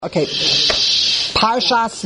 Okay, Parshas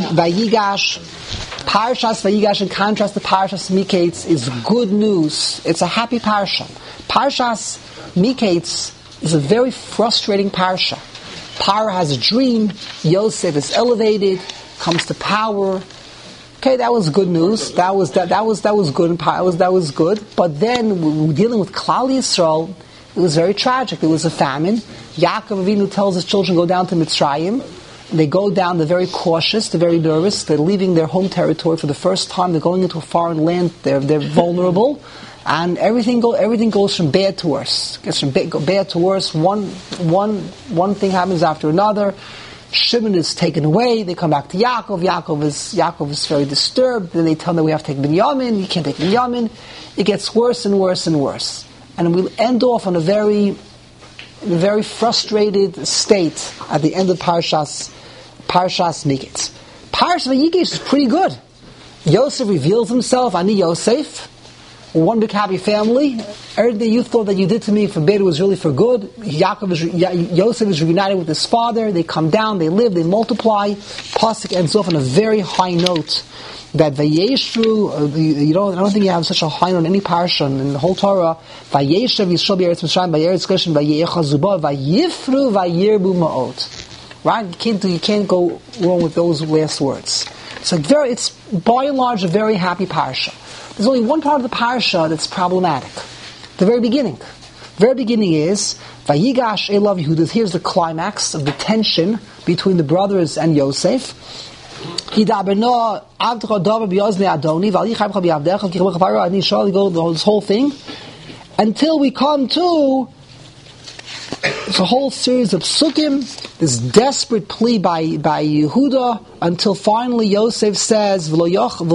Vayigash, in contrast to Parshas Miketz, is good news. It's a happy parsha. Parshas Miketz is a very frustrating parsha. Paro has a dream. Yosef is elevated, comes to power. Okay, that was good news. That was good. That was good. But then, when we're dealing with Klal Yisrael, it was very tragic. There was a famine. Yaakov Avinu tells his children go down to Mitzrayim. They go down, they're very cautious, they're very nervous, they're leaving their home territory for the first time, they're going into a foreign land, they're vulnerable, and everything goes from bad to worse. It gets from bad to worse, one thing happens after another. Shimon is taken away, they come back to Yaakov, Yaakov is very disturbed, then they tell them we have to take Binyamin, you can't take Binyamin. It gets worse and worse and worse. And we'll end off on a very frustrated state at the end of Parshas Miketz. Parshas Vayigash is pretty good. Yosef reveals himself, Ani Yosef, one big happy family. Everything you thought that you did to me for bad was really for good. Yosef is reunited with his father. They come down, they live, they multiply. Pasuk ends off on a very high note. That Vayeshru, I don't think you have such a high note in any parsha in the whole Torah. Vayeshav Yisrael b'Eretz Mitzrayim, Vayetz Goshen, Vayechazuba, Vayifru, Vayirbu Ma'ot. Right? You can't go wrong with those last words. It's by and large a very happy parsha. There's only one part of the parsha that's problematic. The very beginning. The very beginning is Vayigash Elav Yehuda. Here's the climax of the tension between the brothers and Yosef. This whole thing until we come to it's a whole series of psukim, this desperate plea by Yehuda, until finally Yosef says, Now if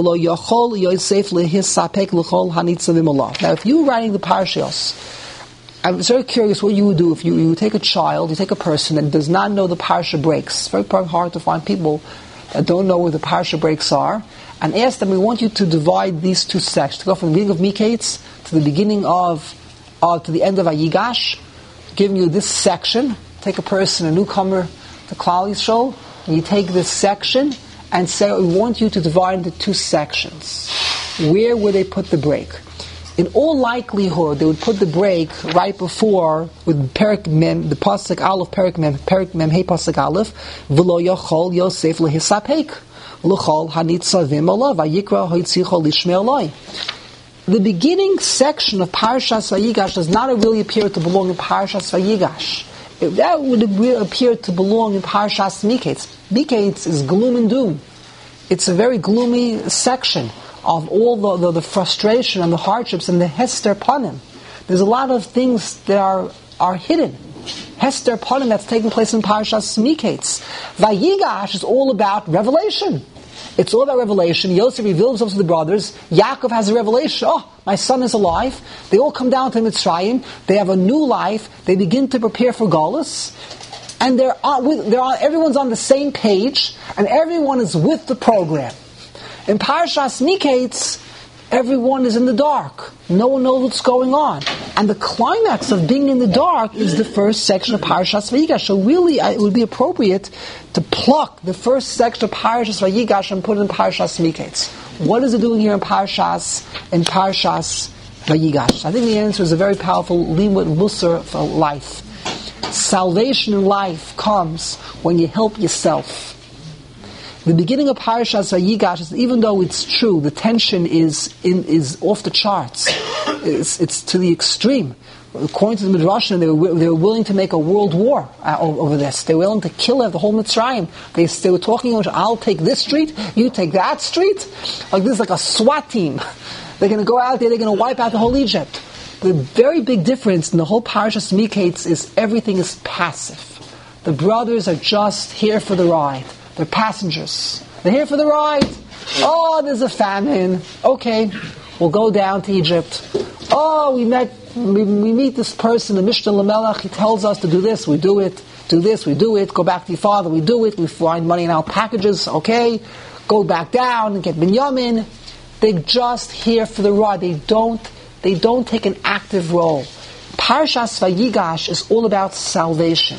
you were writing the parashas, I'm very curious what you would do if you take a child, you take a person that does not know the parsha breaks. It's very hard to find people that don't know where the parsha breaks are, and ask them, we want you to divide these two sections, to go from the beginning of Miketz to the beginning to the end of Vayigash, giving you this section. Take a person, a newcomer to Klal Yisrael, and you take this section and say, we want you to divide into two sections. Where would they put the break? In all likelihood, they would put the break right before with Perik Mem, the pasuk Aleph, Perik Mem, Hey pasuk Aleph, V'lo Yachol Yosef lehisapek, L'chol hanitzavim alav, Vayikra hoitzicho lishmei aloi. The beginning section of Parshas Vayigash does not really appear to belong in Parshas Vayigash. That would appear to belong in Parshas Miketz. Miketz is gloom and doom. It's a very gloomy section of all the frustration and the hardships and the Hester Panim. There's a lot of things that are hidden. Hester Panim that's taking place in Parashas Miketz. Vayigash is all about revelation. It's all about revelation. Yosef reveals himself to the brothers. Yaakov has a revelation. Oh, my son is alive. They all come down to Mitzrayim. They have a new life. They begin to prepare for Golus. And everyone's on the same page, and everyone is with the program. In Parashas Miketz, everyone is in the dark. No one knows what's going on. And the climax of being in the dark is the first section of Parashas Vayigash. So really, it would be appropriate to pluck the first section of Parashas Vayigash and put it in Parashas Miketz. What is it doing here in Parashas Vayigash? I think the answer is a very powerful limud musar for life. Salvation in life comes when you help yourself. The beginning of Parashas Vayigash, even though it's true, the tension is off the charts. It's to the extreme. According to the Midrashim, they were willing to make a world war over this. They were willing to kill the whole Mitzrayim. They were talking about, I'll take this street, you take that street. Like this is like a SWAT team. They're going to go out there, they're going to wipe out the whole Egypt. The very big difference in the whole Parashas Miketz is everything is passive. The brothers are just here for the ride. They're passengers. They're here for the ride. Oh, there's a famine. Okay, we'll go down to Egypt. Oh, we meet this person, the Mishnah Lamelech. He tells us to do this, we do it. Do this, we do it. Go back to your father, we do it. We find money in our packages. Okay, go back down and get Binyamin. They're just here for the ride. They don't take an active role. Parshas Vayigash is all about salvation.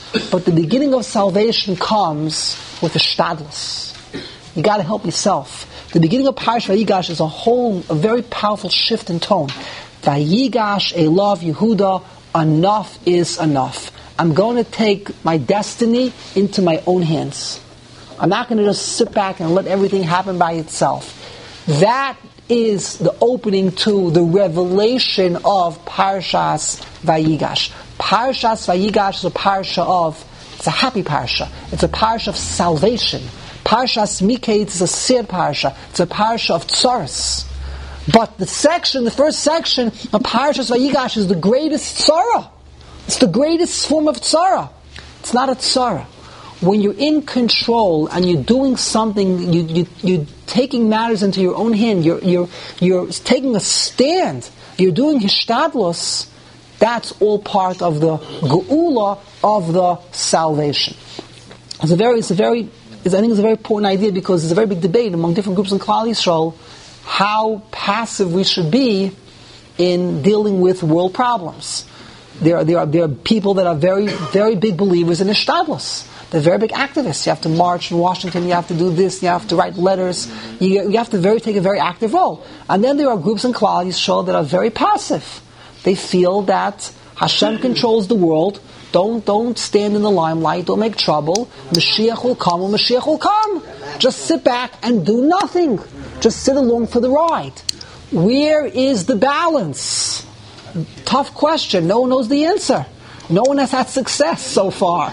But the beginning of salvation comes with a shtadlus. You got to help yourself. The beginning of Parashat Vayigash is a very powerful shift in tone. Vayigash Elav Yehuda, enough is enough. I'm going to take my destiny into my own hands. I'm not going to just sit back and let everything happen by itself. That is the opening to the revelation of Parashas Vayigash. Parashas Vayigash is a parasha it's a happy parasha. It's a parasha of salvation. Parashas Miketz is a sad parasha. It's a parasha of tzaras. But the first section of Parashas Vayigash is the greatest tzara. It's the greatest form of tzara. It's not a tzara. When you're in control and you're doing something, you're taking matters into your own hand. You're taking a stand. You're doing hishtadlos. That's all part of the geula of the salvation. I think it's a very important idea because there's a very big debate among different groups in Klal Yisrael how passive we should be in dealing with world problems. There are people that are very, very big believers in hishtadlos. They're very big activists. You have to march in Washington, you have to do this, you have to write letters, you have to take a very active role. And then there are groups in Klal Yisrael that are very passive. They feel that Hashem controls the world. Don't stand in the limelight, don't make trouble. Mashiach will come when Mashiach will come. Just sit back and do nothing. Just sit along for the ride. Where is the balance? Tough question. No one knows the answer. No one has had success so far.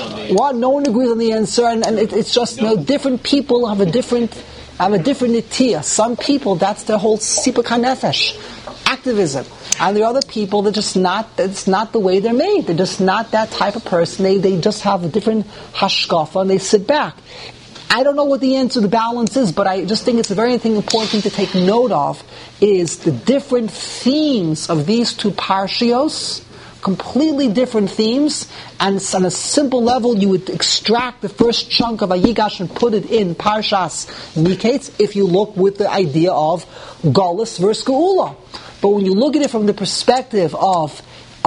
No one agrees on the answer, and it's just different people have a different nitiyah. Some people, that's their whole sipuk hanefesh, activism, and there are other people that it's not the way they're made. They're just not that type of person. They just have a different hashkafa and they sit back. I don't know what the answer, the balance is, but I just think it's a very important thing to take note of is the different themes of these two parshios. Completely different themes, and on a simple level you would extract the first chunk of Vayigash and put it in Parshas Miketz if you look with the idea of Galus versus Geula. But when you look at it from the perspective of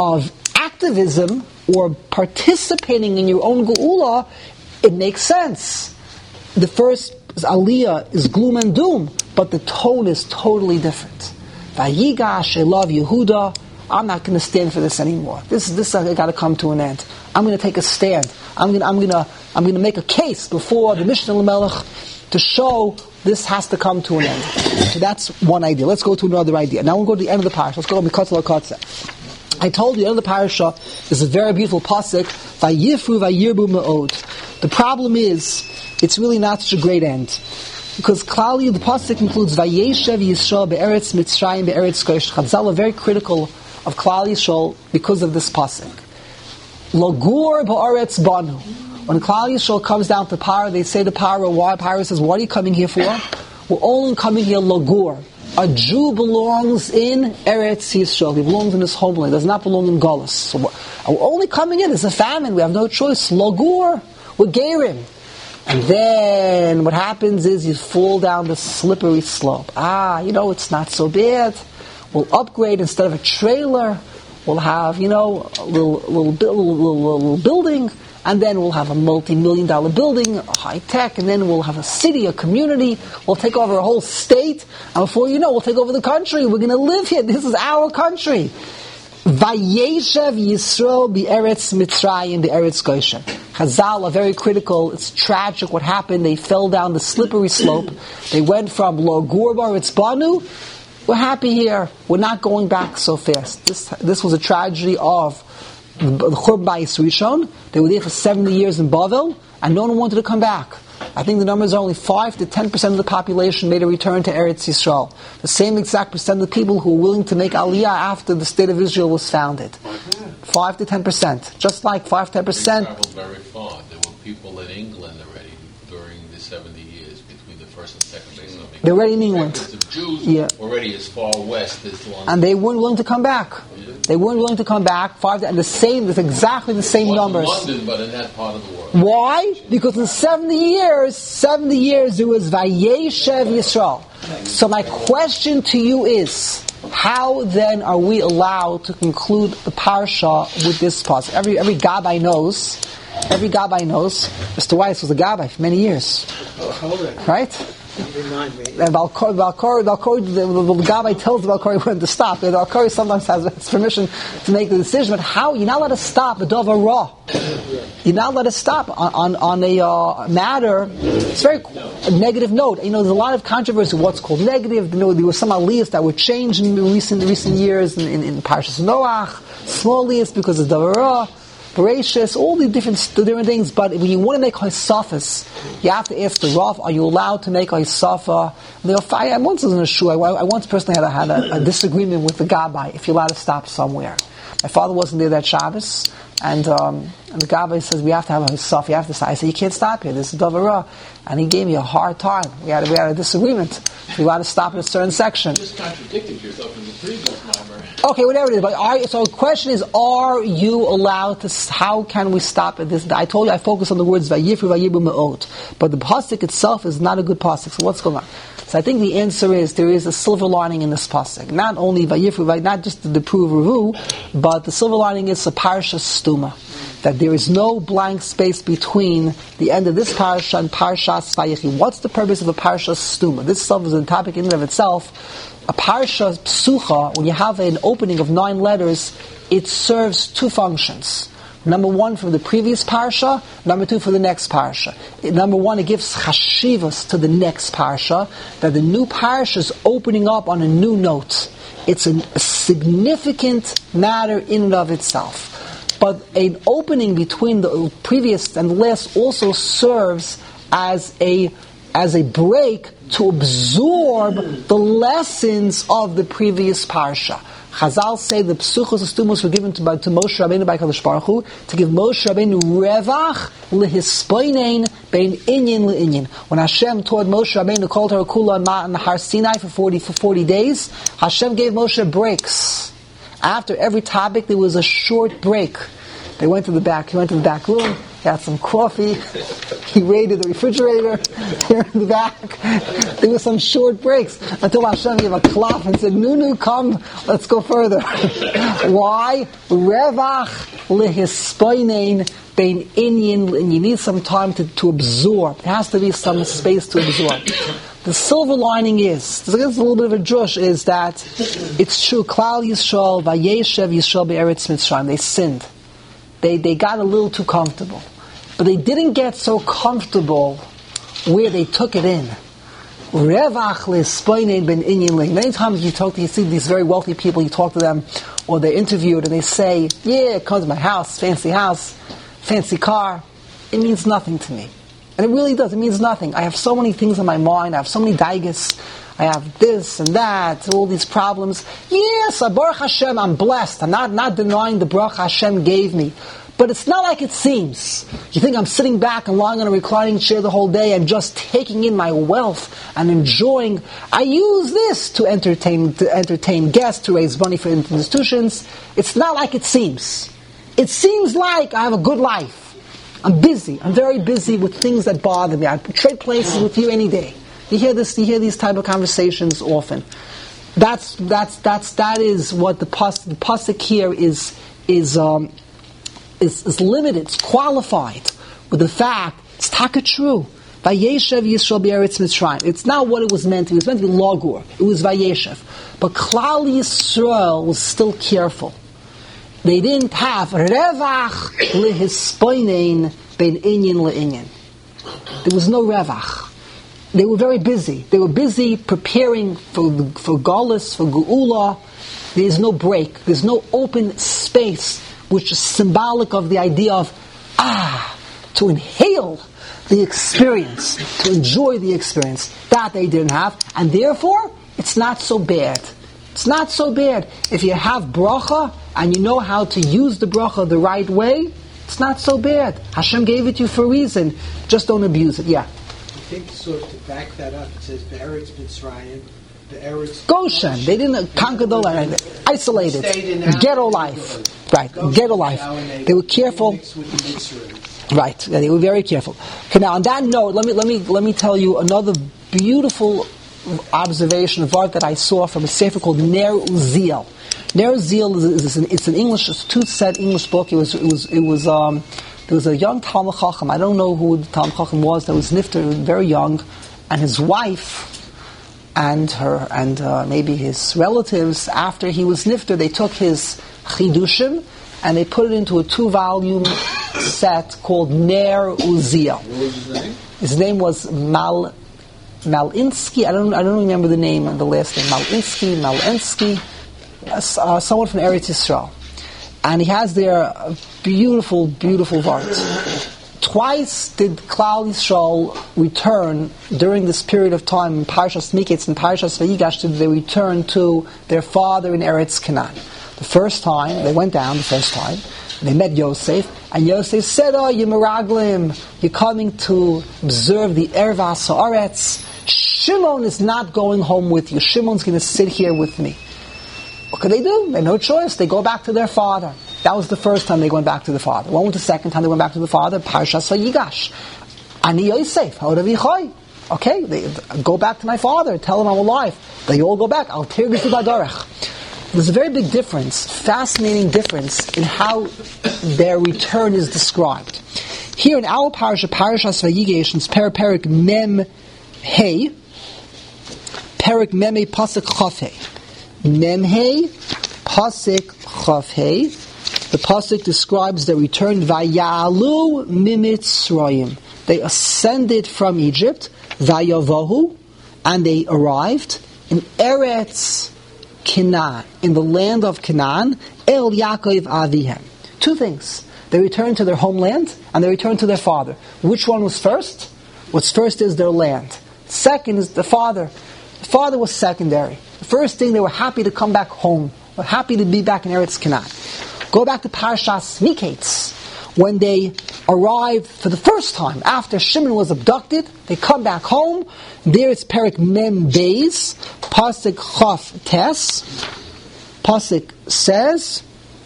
activism or participating in your own Geula, it makes sense. The first Aliyah is gloom and doom, but the tone is totally different. Vayigash Elav Yehuda, I'm not going to stand for this anymore. This got to come to an end. I'm going to take a stand. I'm going to make a case before the Mishnah L'Melech to show this has to come to an end. So that's one idea. Let's go to another idea. Now we'll go to the end of the parasha. Let's go to Mikotz L'Kotze. I told you the end of the parasha is a very beautiful pasuk. Vayifru vayirbu me'od. The problem is it's really not such a great end. Because clearly the pasuk includes Vayeshev Yisrael be'eretz Mitzrayim be'eretz Kodesh. Chazal are very critical of Klal Yisrael because of this pasuk. Lagur ba'aretz banu. When Klal Yisrael comes down to Paro, they say to Paro, why? Paro says, what are you coming here for? We're only coming here lagur. A Jew belongs in Eretz Yisrael. He belongs in his homeland. He does not belong in Galus. So we're only coming in. It's a famine. We have no choice. Lagur. We're gerim. And then what happens is you fall down the slippery slope. It's not so bad. We'll upgrade. Instead of a trailer, we'll have, a little building, and then we'll have a multi-million-dollar building, a high-tech, and then we'll have a city, a community. We'll take over a whole state, and before you know, we'll take over the country. We're going to live here. This is our country. Vayeshev Yisrael be'eretz Mitzrayim be'eretz Goshen. Chazal are very critical. It's tragic what happened. They fell down the slippery slope. They went from Lo Gur B'Aretz Banu. We're happy here. We're not going back so fast. This was a tragedy of the Churban Bayis Rishon. They were there for 70 years in Bavel, and no one wanted to come back. I think the numbers are only 5 to 10% of the population made a return to Eretz Yisrael. The same exact percent of the people who were willing to make Aliyah after the state of Israel was founded. 5 to 10%. Just like 5 to 10%. They traveled very far. There were people in England already during the 70 years between the first and second base. They're already in England. Of Jews already as far west as London. And they weren't willing to come back. They weren't willing to come back. There's exactly the same numbers. London, but in that part of the world. Why? Because in 70 years, it was Vayeshev Yisrael. So my question to you is, How then are we allowed to conclude the parsha with this pasuk? Every gabbai knows, Mr. Weiss was a gabbai for many years. Right? Remind me. And Valkori, the gabbai tells the Valkori when to stop. The Valkori sometimes has permission to make the decision, but how? You're not allowed to stop a davar ra. You're not allowed to stop on a matter. It's very a negative note. There's a lot of controversy what's called negative. There were some aliyahs that were changed in recent years in Parshas Noach, small aliyahs because of davar ra. Bereshis, all the different things, but when you want to make Haisafas, you have to ask the Rav, are you allowed to make Haisafa? I once was in a shul, I once personally had a disagreement with the Gabbai, if you're allowed to stop somewhere. My father wasn't there that Shabbos, and the Gabbai says, we have to have a Haisafa, you have to stop. I said, you can't stop here, this is davar ra. And he gave me a hard time. We had a disagreement. We had to stop in a certain section. You just contradicted yourself in the previous mimer. Okay, whatever it is. But so the question is, are you allowed to? How can we stop at this? I told you I focus on the words vayifru vayibu me'ot, but the pasuk itself is not a good pasuk. So what's going on? So I think the answer is there is a silver lining in this pasuk. Not only vayifru, not just to prove revu, but the silver lining is a parsha stuma. That there is no blank space between the end of this parsha and Parshas Vayechi. What's the purpose of a parsha stuma? This stuff is a topic in and of itself. A parsha psucha, when you have an opening of 9 letters, it serves 2 functions. Number 1 for the previous parsha, number 2 for the next parsha. Number 1, it gives chashivas to the next parsha, that the new parsha is opening up on a new note. It's a significant matter in and of itself. But an opening between the previous and the last also serves as a break to absorb the lessons of the previous parsha. Chazal say the psuchos astumus were given to Moshe Rabbeinu by Kadosh Baruch Hu to give Moshe Rabbeinu revach lehispoinein bein inyan leinyan. When Hashem taught Moshe Rabbeinu, called her Kula on Har Sinai for 40 days, Hashem gave Moshe breaks. After every topic, there was a short break. He went to the back room, he had some coffee, he raided the refrigerator here in the back. There were some short breaks until Hashem gave a clap and said, "Nu, come, let's go further." Why? Revach lehispoinein bein inyan, and you need some time to absorb. There has to be some space to absorb. The silver lining is, there's a little bit of a drush, is that it's true, Klal Yisrael, Vayeshev Yisrael be'eretz Mitzrayim, they sinned. They got a little too comfortable. But they didn't get so comfortable where they took it in. Revach lehispoinein bein inyan. Many times you see these very wealthy people, you talk to them, or they're interviewed, and they say, yeah, come to my house, fancy car. It means nothing to me. And it really does. It means nothing. I have so many things on my mind. I have so many daigas. I have this and that, all these problems. Yes, Baruch Hashem, I'm blessed. I'm not denying the Baruch Hashem gave me. But it's not like it seems. You think I'm sitting back and lying on a reclining chair the whole day and just taking in my wealth and enjoying. I use this to entertain guests, to raise money for institutions. It's not like it seems. It seems like I have a good life. I'm busy. I'm very busy with things that bother me. I trade places with you any day. You hear these type of conversations often. That is what the pasuk here is limited. It's qualified with the fact it's taka true. Vayeshev Yisrael be'eretz Mitzrayim. It's not what it was meant to be. It was meant to be logur. It was Vayeshev. But Klal Yisrael was still careful. They didn't have revach lehispoinein bein inyan leinyan. There was no revach. They were very busy. They were busy preparing for Galus, for Geula. There is no break. There's no open space, which is symbolic of the idea of to inhale the experience, to enjoy the experience. That they didn't have, and therefore it's not so bad. It's not so bad. If you have bracha and you know how to use the bracha the right way, it's not so bad. Hashem gave it to you for a reason. Just don't abuse it. Yeah. I think sort of to back that up, it says Be'eretz Mitzrayim, Be'eretz Goshen. They didn't conquer the land. Isolated. Ghetto life. Right. Ghetto life. They were careful. Right. They were very careful. Okay. Now on that note, let me tell you another beautiful observation of art that I saw from a sefer called Ner Uziel. Ner Uziel it's an English, it's a two-set English book. There was a young Talmud Chacham. I don't know who the Talmud Chacham was. That was nifter, very young, and his wife and maybe his relatives. After he was nifter, they took his chidushim and they put it into a 2-volume set called Ner Uziel. What was his name? His name was Malinsky. I don't remember the name and the last name. Malinsky, someone from Eretz Yisrael. And he has there a beautiful, beautiful art. Twice did Klal Yisrael return during this period of time in Parshas Miketz and Parshas Vayigash. Did they return to their father in Eretz Canaan? The first time, they went down the first time, and they met Yosef, and Yosef said, "Oh, you Meraglim, you're coming to observe the Ervas Haaretz. Shimon is not going home with you. Shimon's going to sit here with me." What could they do? They had no choice. They go back to their father. That was the first time they went back to the father. When was the second time they went back to the father? Parshas Vayigash. Ani Yosef, okay, they go back to my father. Tell him I'm alive. They all go back. Al Tirgisu Badarech. There's a very big difference, fascinating difference in how their return is described. Here in our parasha, Parashas Vayigash, it's Perik Mem Hey, Perik Mem Hey Pasuk Chaf Hey. Mem Hey Pasuk Chaf Hey. The pasuk describes their return. Vayalu mimitzrayim. They ascended from Egypt. Vayavohu, and they arrived in Eretz Canaan, in the land of Canaan. El Yaakov Avihem. Two things: they returned to their homeland and they returned to their father. Which one was first? What's first is their land. Second is the father. The father was secondary. The first thing, they were happy to come back home. They were happy to be back in Eretz Canaan. Go back to Parshas Miketz. When they arrived for the first time after Shimon was abducted, they come back home. There it's Perik Mem Beis, Pasuk Chaf Tes. Pasuk says,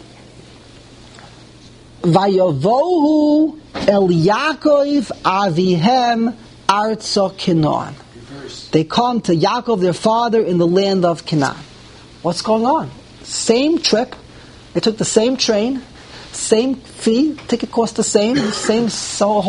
Vayavohu El Yaakov Avihem Arza Canaan. They come to Yaakov, their father, in the land of Canaan. What's going on? Same trip. They took the same train, same fee, ticket cost the same, so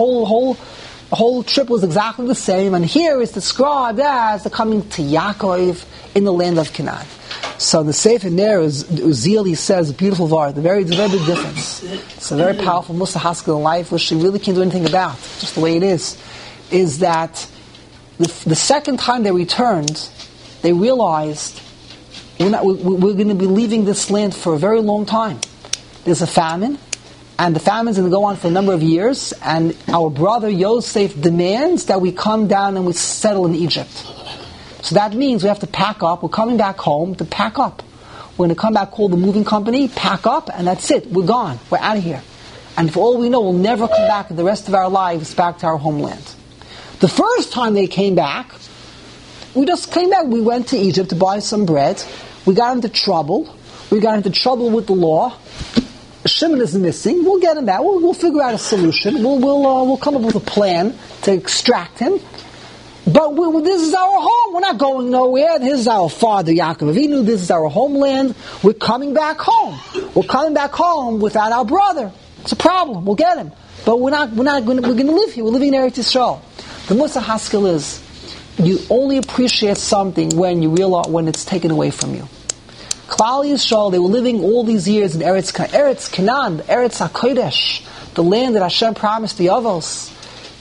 whole trip was exactly the same, and here is described as they're coming to Yaakov in the land of Canaan. So the Sefer Ner Uziel says, beautiful word, a very big difference. It's a very powerful Musa Haskell in life, which she really can't do anything about, just the way it is that the second time they returned, they realized we're going to be leaving this land for a very long time. There's a famine, and the famine's going to go on for a number of years, and our brother Yosef demands that we come down and we settle in Egypt. So that means we have to pack up. We're coming back home to pack up. We're going to come back, call the moving company, pack up, and that's it. We're gone. We're out of here. And for all we know, we'll never come back in the rest of our lives back to our homeland. The first time they came back, we just came back. We went to Egypt to buy some bread. We got into trouble. We got into trouble with the law. Shimon is missing. We'll get him back. We'll figure out a solution. We'll come up with a plan to extract him. But this is our home. We're not going nowhere. This is our father, Yaakov Avinu. This is our homeland. We're coming back home. We're coming back home without our brother. It's a problem. We'll get him. But we're going to live here. We're living in Eretz Yisrael. The Musa Haskell is, you only appreciate something when you realize when it's taken away from you. Klal Yisrael, they were living all these years in Eretz Canaan, Eretz HaKodesh, the land that Hashem promised the Avos.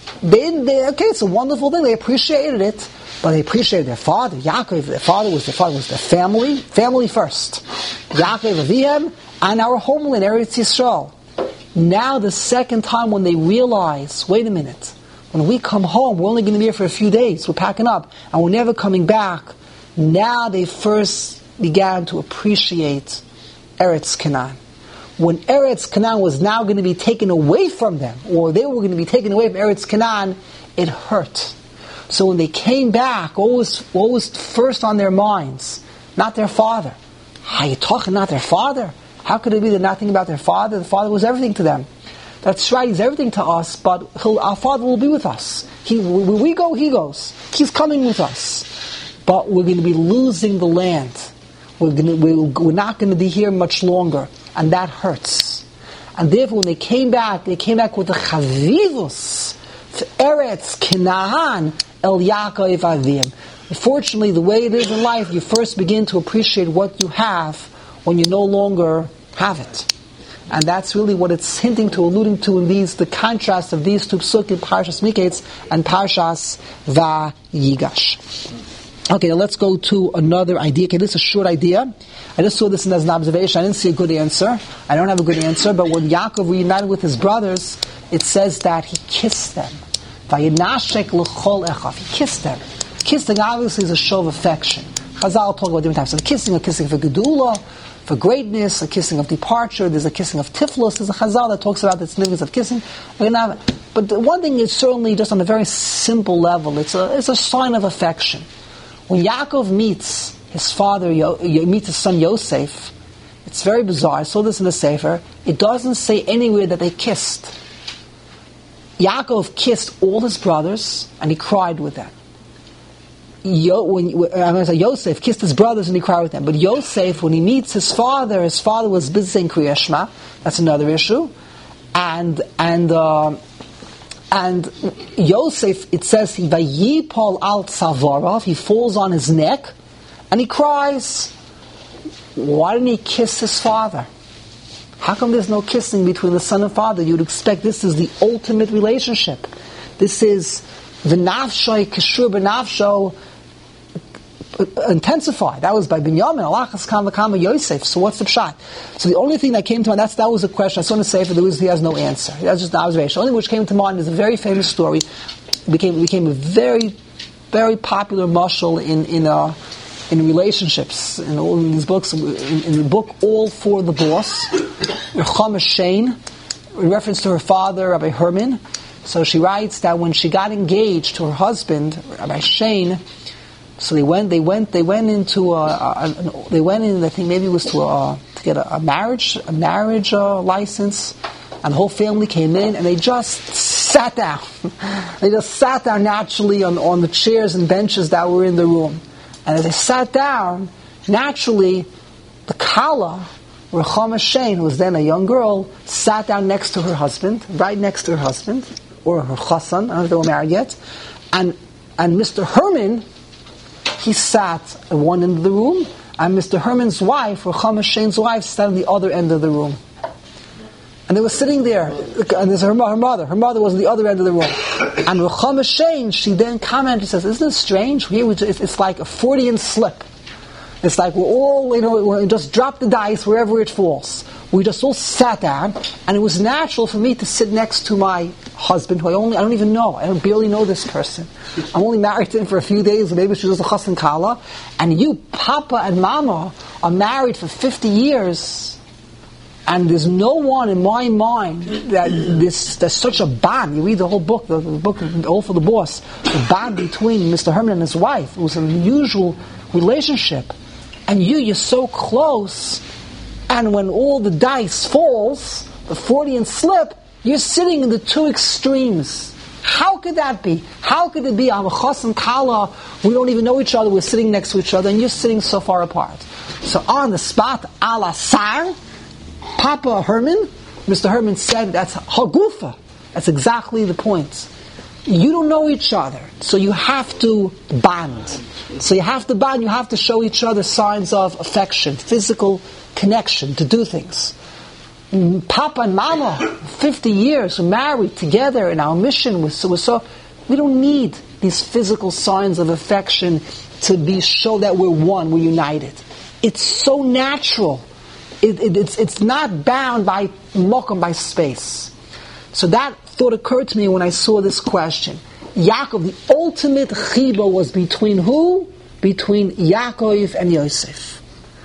Okay, it's a wonderful thing. They appreciated it, but they appreciated their father, Yaakov. Their father was their family first. Yaakov Avihem, and our homeland, Eretz Yisrael. Now the second time when they realize, wait a minute, when we come home, we're only going to be here for a few days. We're packing up, and we're never coming back. Now they first began to appreciate Eretz Canaan. When Eretz Canaan was now going to be taken away from them, or they were going to be taken away from Eretz Canaan, it hurt. So when they came back, what was first on their minds? Not their father. How are you talking, not their father? How could it be they're not thinking about their father? The father was everything to them. That's right, he's everything to us, but our father will be with us. Where we go, he goes. He's coming with us. but we're going to be losing the land. We're not going to be here much longer, and that hurts. And therefore, when they came back with the chavivus, Eretz Canaan El Yaakov Avim. Unfortunately, the way it is in life, you first begin to appreciate what you have when you no longer have it. And that's really what it's hinting to, alluding to in the contrast of these two psukim, Parshas Miketz and Parshas Vayigash. Okay, now let's go to another idea. Okay, this is a short idea. I just saw this as an observation. I didn't see a good answer. I don't have a good answer, but when Yaakov reunited with his brothers, it says that he kissed them. Vayinashek l'chol echav. He kissed them. Kissing obviously is a show of affection. Chazal talk about different types of kissing. A kissing for gedula, for greatness, a kissing of departure. There's a kissing of tiflos. There's a Chazal that talks about the significance of kissing. But the one thing is certainly just on a very simple level. It's a sign of affection. When Yaakov meets his father, meets his son Yosef, it's very bizarre. I saw this in the Sefer. It doesn't say anywhere that they kissed. Yaakov kissed all his brothers and he cried with them. Yosef kissed his brothers and he cried with them. But Yosef, when he meets his father was busy saying Kriya Shema. That's another issue. And Yosef, it says, Vayipol al tzavarav, he falls on his neck and he cries. Why didn't he kiss his father? How come there's no kissing between the son and father? You'd expect this is the ultimate relationship. This is v'nafsho kishur b'nafsho intensified. That was by Binyamin, Alachas Kam V'Kama Yosef. So what's the pshat? So the only thing that came to mind, that was a question. I saw in the Sefer, he has no answer. That's just an observation. The only which came to mind is a very famous story. It became a very, very popular mashal in relationships, in all these books, in the book All for the Boss, Chama Shane, in reference to her father, Rabbi Herman. So she writes that when she got engaged to her husband, Rabbi Shane, so they went in, I think maybe it was to get a marriage license, and the whole family came in, and they just sat down. They just sat down naturally on the chairs and benches that were in the room. And as they sat down, naturally, the Kala, Rechama Shane, who was then a young girl, sat down next to her husband, right next to her husband, or her chassan, I don't know if they were married yet, and Mr. Herman, he sat at one end of the room, and Mr. Herman's wife, Rechama Shane's wife, sat at the other end of the room. And they were sitting there, and there's her mother. Her mother was at the other end of the room. And Rechama Shane, she then commented, she says, isn't it strange? Here it's like a Freudian slip. It's like we're all, we just drop the dice wherever it falls. We just all sat down, and it was natural for me to sit next to my husband, who I don't even know. I barely know this person. I'm only married to him for a few days, maybe she was a chassan kala. And you, Papa and Mama, are married for 50 years. And there's no one in my mind that there's such a bond. You read the whole book, the book All for the Boss, the bond between Mr. Herman and his wife. It was an unusual relationship. And you're so close, and when all the dice falls, the Freudian slip, you're sitting in the two extremes. How could that be? How could it be, I'm a chas and kala, we don't even know each other, we're sitting next to each other, and you're sitting so far apart. So on the spot, ala sar, Papa Herman, Mr. Herman said, that's hagufa. That's exactly the point. You don't know each other, so you have to bond. So you have to bond, you have to show each other signs of affection, physical connection, to do things. Papa and Mama, 50 years, we're married together, and our mission was so we don't need these physical signs of affection to show that we're one, we're united. It's so natural. It's not bound by mokum, by space. So that thought occurred to me when I saw this question. Yaakov, the ultimate chiba was between who? Between Yaakov and Yosef.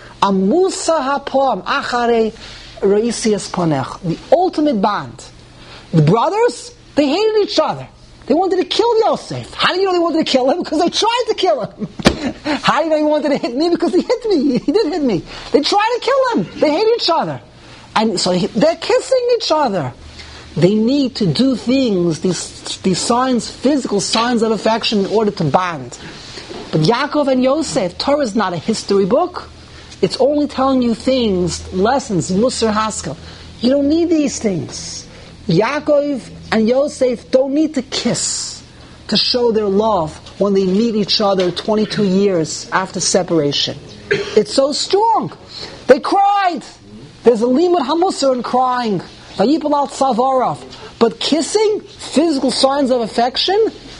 Amusa hapom acharei reisias ponech. The ultimate bond. The brothers, they hated each other. They wanted to kill Yosef. How do you know they wanted to kill him? Because they tried to kill him. How do you know he wanted to hit me? Because he hit me. He did hit me. They tried to kill him. They hate each other. And so they're kissing each other. They need to do things, these signs, physical signs of affection, in order to bond. But Yaakov and Yosef, Torah is not a history book. It's only telling you things, lessons, Musar Haskell. You don't need these things. Yaakov and Yosef don't need to kiss to show their love when they meet each other 22 years after separation. It's so strong. They cried. There's a limud hamusar in crying. Vayipal al tzavarav. But kissing, physical signs of affection,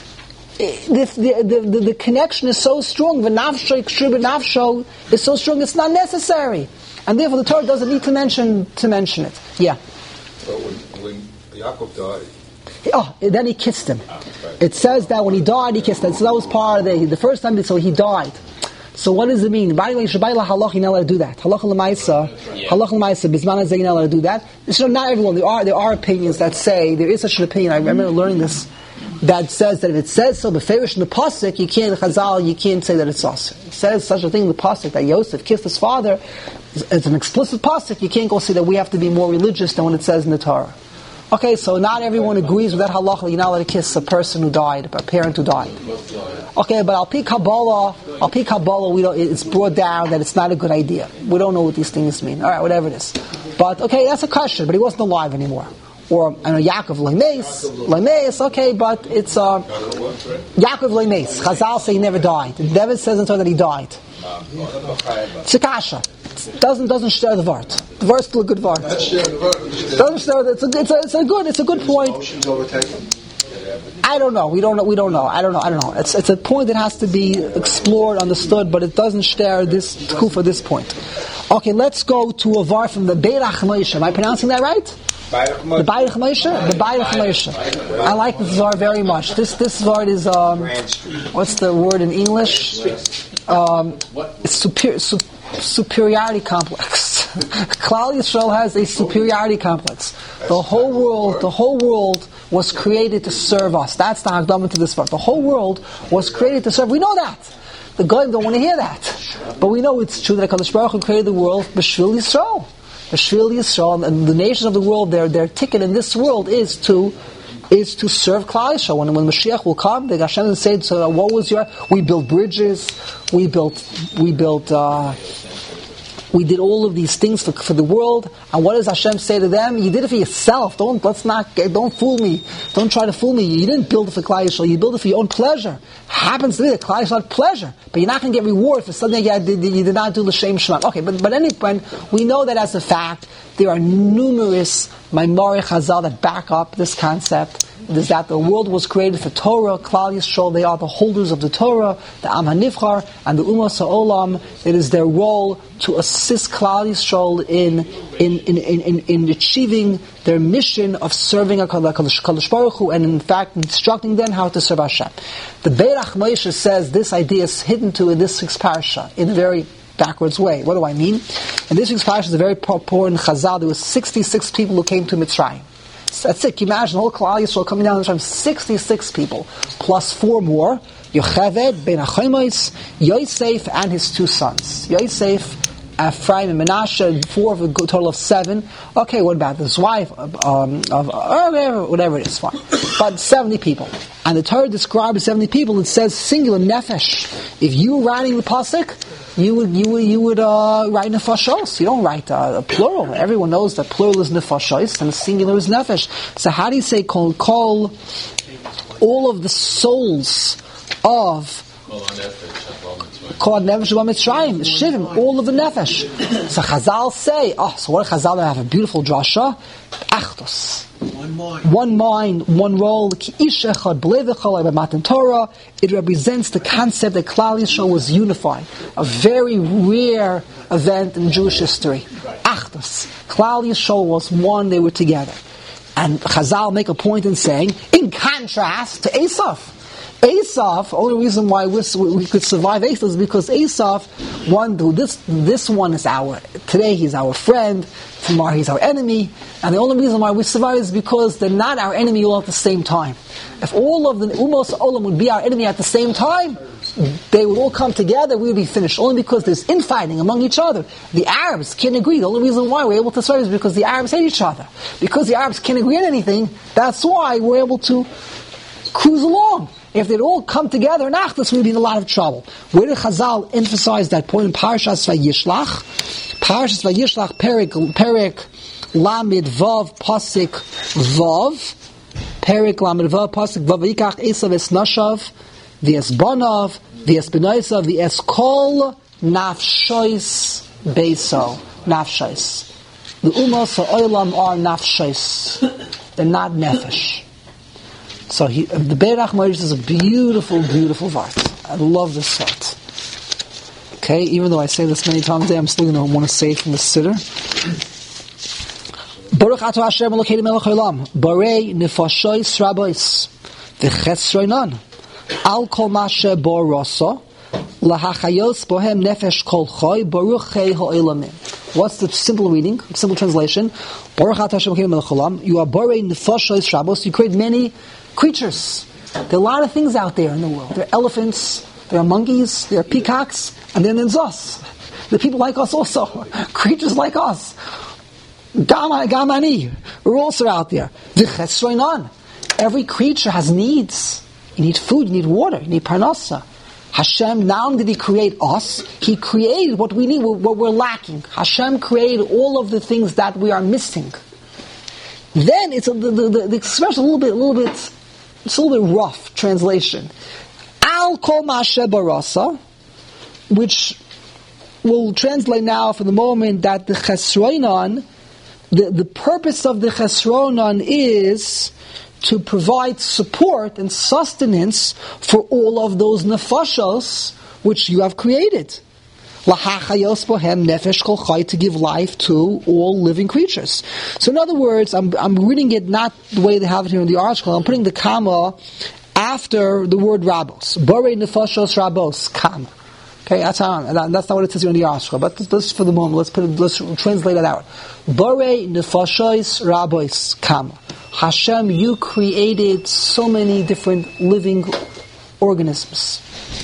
the connection is so strong. V'nafsho yikshur b'nafsho is so strong. It's not necessary, and therefore the Torah doesn't need to mention it. Yeah. So when Yaakov died. Then he kissed him. It says that when he died, he kissed him. So that was part of the first time. So he died. So what does it mean? By the way, Shabbat halach, you're not allowed to do that. Halach l'maisa, bisman hazeh, you're not allowed to do that. So not everyone. There are opinions that say there is such an opinion. I remember learning this. That says that if it says so, beferish in the pasuk, you can't say that it's us. It says such a thing in the pasuk that Yosef kissed his father. It's an explicit pasuk. You can't go say that we have to be more religious than when it says in the Torah. Okay, so not everyone agrees with that halacha. You're not allowed to kiss a person who died, a parent who died. Okay, but al pi Kabbalah, it's brought down that it's not a good idea. We don't know what these things mean. All right, whatever it is. But okay, that's a question. But he wasn't alive anymore. Or I know Yaakov Leimeis, okay, but it's Yaakov Leimeis. Chazal say he never died. David says in Torah that he died. It's a kasha. Doesn't share the vart. The vart's still a good vart. Doesn't share. It's a good point. I don't know. We don't know. I don't know. It's a point that has to be explored, understood, but it doesn't share this kufa this point. Okay, let's go to a var from the Beirach Moshe. Am I pronouncing that right? The Beirach Moshe? The Beirach Moshe. I like this var very much. This var is, what's the word in English? It's superiority complex. Klal Yisrael has a superiority complex. The whole world was created to serve us. That's the Hagdama to this var. The whole world was created to serve. We know that. The Goyim don't want to hear that. But we know it's true that HaKadosh Baruch Hu created the world b'shvil Yisrael. B'shvil Yisrael, and the nations of the world, their ticket in this world is to serve Klal Yisrael. When Mashiach will come, the Hashem will say, so what was we built bridges, we did all of these things for the world, and what does Hashem say to them? You did it for yourself. Don't fool me. Don't try to fool me. You didn't build it for Klal Yisrael. You built it for your own pleasure. Happens to be that Klal Yisrael had pleasure, but you're not going to get reward for something you did not do l'shem shemam. Okay, but anyway, we know that as a fact. There are numerous Maimorei Chazal that back up this concept. Is that the world was created for Torah, Klal Yisrael, they are the holders of the Torah, the Am HaNivchar, and the Umas HaOlam. It is their role to assist Klal Yisrael in achieving their mission of serving HaKadosh Baruch Hu, and in fact instructing them how to serve Hashem. The Beirach Moshe says this idea is hidden in this 6th parasha, in a very backwards way. What do I mean? In this week's parasha is a very important Chazal. There were 66 people who came to Mitzrayim. So that's it. Can you imagine the whole Klal Yisrael coming down to Mitzrayim? 66 people plus 4 more. Yocheved, Ben Achomois, Yosef, and his 2 sons. Yosef, Ephraim, and Menashe, 4 of a total of 7. Okay, what about his wife? Whatever it is, fine. But 70 people. And the Torah describes 70 people. It says singular nefesh. If you were writing the pasuk, you would write nefashos. You don't write a plural. Everyone knows that plural is nefashos and singular is nefesh. So how do you say kol all of the souls of Kol nefesh b'Mitzrayim, shivim, all of the nefesh. So Chazal say, so what do Chazal have? A beautiful drasha, achdus. One mind, one role. It represents the concept that Klal Yisrael was unified. A very rare event in Jewish history. Achdus. Klal Yisrael was one, they were together. And Chazal make a point in saying, in contrast to Esav. Esav, only reason why we could survive Esav is because Esav, this one is today he's our friend, tomorrow he's our enemy, and the only reason why we survive is because they're not our enemy all at the same time. If all of the Umos Olam would be our enemy at the same time, they would all come together, we would be finished. Only because there's infighting among each other. The Arabs can't agree. The only reason why we're able to survive is because the Arabs hate each other. Because the Arabs can't agree on anything, that's why we're able to cruise along. If they'd all come together in Achdus, we'd be in a lot of trouble. Where did Chazal emphasize that point in Parshas Vayishlach? Parshas Vayishlach, Perek Lamed Vav Pasik Vav. Perek Lamed Vav Pasik Vav. Vayikach Esav es Nashav, v'es Bonav, v'es Benoisav, v'es Kol Nafshois Beiso. Nafshois. The Umos ha'olam are Nafshois. They're not Nefesh. So the Beirach Morish is a beautiful, beautiful vart. I love this vart. Okay, even though I say this many times today, I'm still going to want to say it from the Siddur. Baruch Ato Hashem Elokeinu Melech Haolam, Borei Nefashois Rabois, V'chesroinan, Al Kol Mashe Boroso, Lahachayos Bohem Nefesh Kol Choy, Baruch Chei Ha'olamim. What's the simple reading, simple translation? Baruch Ato Hashem Elokeinu Melech Haolam, you are Borei Nefashois Rabos, you create many creatures. There are a lot of things out there in the world. There are elephants, there are monkeys, there are peacocks, and then there's us. There are people like us also. Creatures like us. Gamani. We're also out there. Every creature has needs. You need food, you need water, you need parnasa. Hashem, not only did He create us, He created what we need, what we're lacking. Hashem created all of the things that we are missing. Then it's the expression a little bit rough translation. Al kol ma'aseh barasa, which will translate now for the moment that the chesroinon, the purpose of the chesroinon is to provide support and sustenance for all of those nefashos which you have created. Lahachayos bohem nefesh kol chay, to give life to all living creatures. So in other words, I'm reading it not the way they have it here in the article. I'm putting the comma after the word rabos. Borei nefashos rabos, comma. Okay, that's not what it says here in the article. But let's for the moment, let's translate it out. Borei nefashos rabos, comma. Hashem, you created so many different living organisms.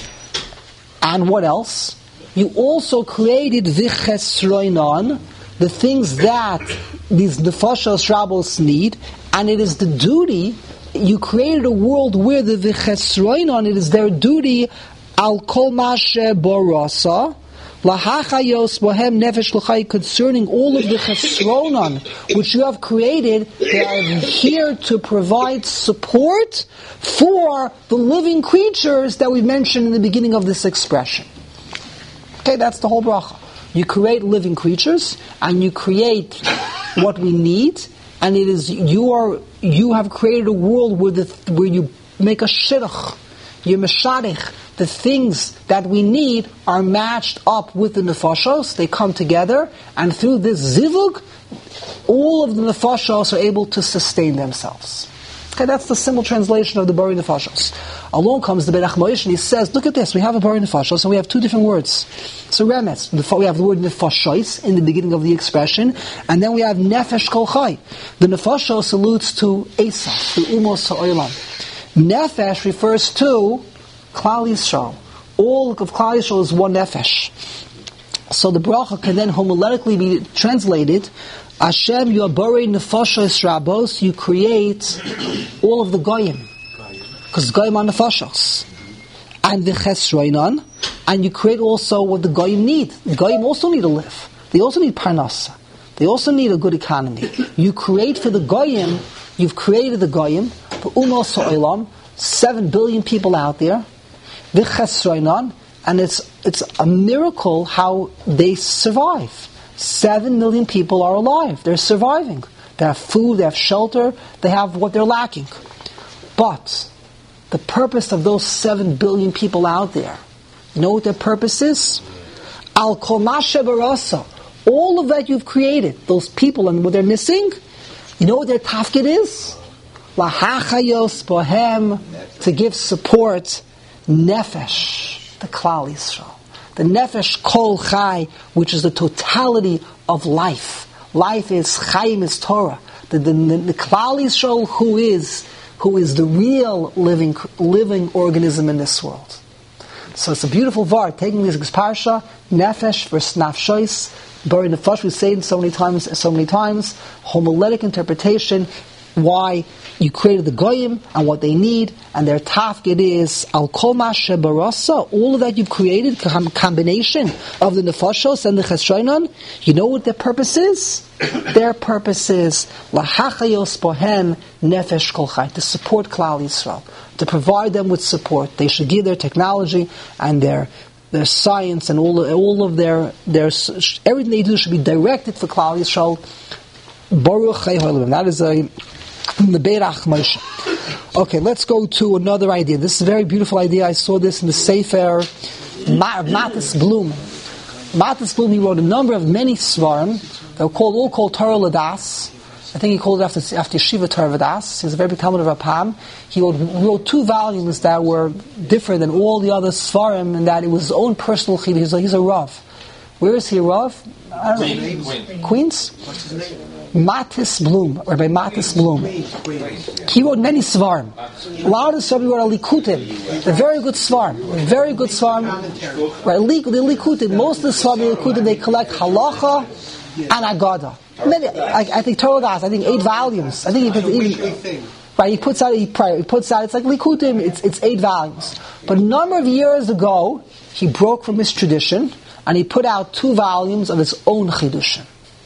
And what else? You also created v'chesroinon, the things that these nefashos rabos need, and it is the duty. You created a world where the v'chesroinon, it is their duty, al kol mashe borasa, lahachayos bohem nefesh l'chay, concerning all of the chesronon which you have created. They are here to provide support for the living creatures that we mentioned in the beginning of this expression. Okay, that's the whole bracha. You create living creatures, and you create what we need, and it is you have created a world where you make a shidduch, you meshadich. The things that we need are matched up with the nefashos. They come together, and through this zivug, all of the nefashos are able to sustain themselves. Okay, that's the simple translation of the Borei Nefashos. Along comes the Beirach Morish, and he says, look at this, we have a Borei Nefashos, and we have two different words. So remes, we have the word Nefashos in the beginning of the expression, and then we have Nefesh Kol Chai. The Nefashos alludes to Esav, the Umos Ha'olam. Nefesh refers to Klal Yisrael. All of Klal Yisrael is one Nefesh. So the bracha can then homiletically be translated, Hashem, you are borei nefashos rabos, you create all of the goyim. Because goyim are nefashos. And the chesroinon, and you create also what the goyim need. The goyim also need to live. They also need parnasa. They also need a good economy. You create for the goyim, you've created the goyim, the umos ha'olam, 7 billion people out there, the chesroinon, and it's a miracle how they survive. 7 million people are alive. They're surviving. They have food, they have shelter, they have what they're lacking. But the purpose of those 7 billion people out there, you know what their purpose is? Al kol mashe barasa. All of that you've created, those people and what they're missing, you know what their tafkid is? Lahachayos bohem, to give support, nefesh, the Klal Yisrael. The nefesh kol chai, which is the totality of life. Life is chayim, is Torah. The Klal Yisrael who is the real living organism in this world. So it's a beautiful var, taking this parsha, nefesh versus nafshois, borei nefesh, we say it so many times, homiletic interpretation. why you created the goyim and what they need, and their tafkid is al kol mashe barasa, all of that you've created, combination of the nefashos and the chesronon. You know what their purpose is? Their purpose is lahachayos bohem nefesh kol chai, to support Klal Yisrael, to provide them with support. They should give their technology and their science and all of their everything they do should be directed for Klal Yisrael. Baruch Chai. That is the Beirach Moshe. Okay, let's go to another idea. This is a very beautiful idea. I saw this in the Sefer Matis Bloom. Matis Bloom, he wrote a number of many svarim. They were all called Torah Ladas. I think he called it after Yeshiva Torah Ladas. He's a very big Talmud of Rapam. He wrote 2 volumes that were different than all the other svarim, and that it was his own personal chiddush. He's a Rav. Where is he a Rav? I don't know. Queens? What's his name? Matis Bloom, or by Matis Bloom. He wrote many svarim. A lot of the svarim were Likutim. They're very good svarim. Very good svarim. Right, the Likutim. Most of the svarim Likutim, they collect halacha and agada. I think Torah Das, I think 8 volumes. I think he puts out. It's like Likutim. It's 8 volumes. But a number of years ago, he broke from his tradition and he put out 2 volumes of his own chidushim.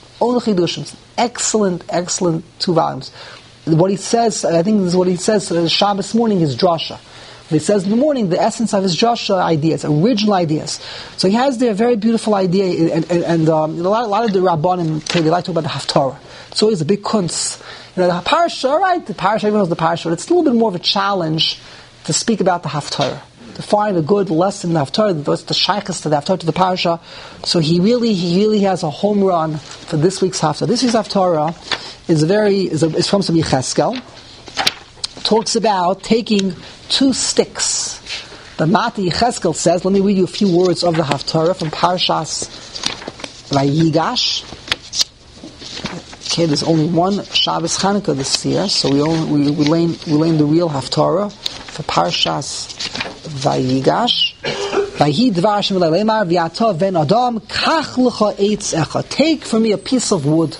Excellent 2 volumes. What he says, I think this is what he says Shabbos morning, his drasha. He says in the morning the essence of his drasha ideas, original ideas. So he has there a very beautiful idea, and a lot of the Rabbanim, they like to talk about the Haftarah. It's always a big kunz. The Parsha, right? The Parsha, everyone knows the Parsha, but it's a little bit more of a challenge to speak about the Haftarah, to find a good lesson in the Haftarah, that's the shaykhs to the Haftarah, to the Parsha. So he really has a home run for this week's Haftarah. This week's Haftarah is from some Yecheskel. Talks about taking 2 sticks. The Mati Yecheskel says, let me read you a few words of the Haftarah from Parshas Vayigash. Okay, there's only one Shabbos Chanukah this year, so we learn the real Haftarah for Parshas Vayigash. Vayi dvar Hashem le'lemar v'yata ven adam kach lecha eitz echa. Take from me a piece of wood.